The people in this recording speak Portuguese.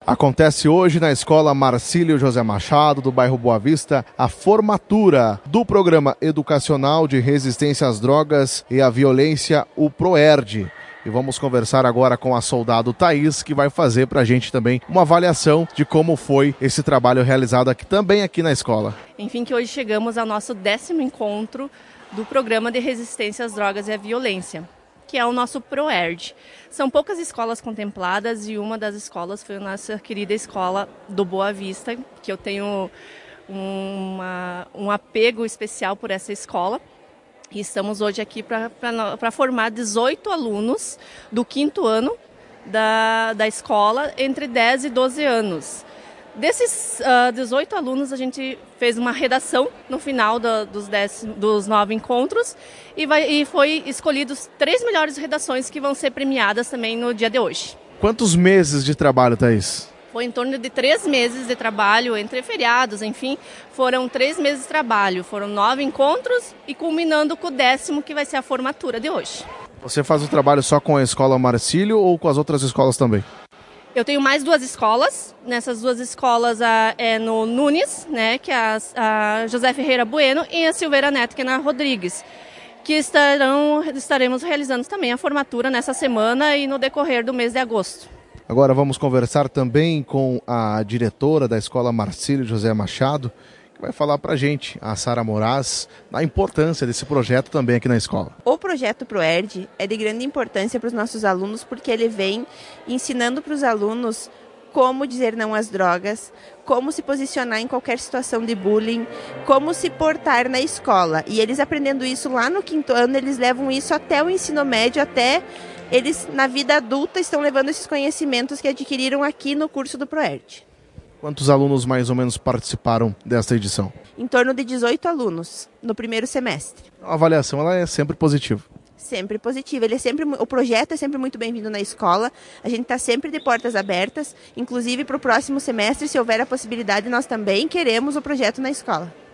Acontece hoje na Escola Marcílio José Machado, do bairro Boa Vista, a formatura do Programa Educacional de Resistência às Drogas e à Violência, o PROERD. E vamos conversar agora com a soldado Thaís, que vai fazer pra gente também uma avaliação de como foi esse trabalho realizado aqui na escola. Enfim, que hoje chegamos ao nosso 10º encontro do Programa de Resistência às Drogas e à Violência, que é o nosso PROERD. São poucas escolas contempladas e uma das escolas foi a nossa querida escola do Boa Vista, que eu tenho um apego especial por essa escola. E estamos hoje aqui para formar 18 alunos do 5º ano da escola, entre 10 e 12 anos. Desses 18 alunos, a gente fez uma redação no final dos 9 encontros e foi escolhidos 3 melhores redações que vão ser premiadas também no dia de hoje. Quantos meses de trabalho, Thaís? Foi em torno de 3 meses de trabalho, entre feriados, enfim, foram 3 meses de trabalho, foram 9 encontros e culminando com o 10º, que vai ser a formatura de hoje. Você faz o trabalho só com a Escola Marcílio ou com as outras escolas também? Eu tenho mais 2 escolas. Nessas 2 escolas é no Nunes, né, que é a José Ferreira Bueno, e a Silveira Neto, que é na Rodrigues, que estaremos realizando também a formatura nessa semana e no decorrer do mês de agosto. Agora vamos conversar também com a diretora da Escola Marcílio José Machado, que vai falar pra gente, a Sara Moraes, da importância desse projeto também aqui na escola. O projeto PROERD é de grande importância para os nossos alunos porque ele vem ensinando para os alunos como dizer não às drogas, como se posicionar em qualquer situação de bullying, como se portar na escola. E eles aprendendo isso lá no 5º ano, eles levam isso até o ensino médio, até eles na vida adulta estão levando esses conhecimentos que adquiriram aqui no curso do PROERD. Quantos alunos mais ou menos participaram desta edição? Em torno de 18 alunos no primeiro semestre. A avaliação ela é sempre positiva. Sempre positivo. O projeto é sempre muito bem-vindo na escola. A gente está sempre de portas abertas. Inclusive para o próximo semestre, se houver a possibilidade, nós também queremos o projeto na escola.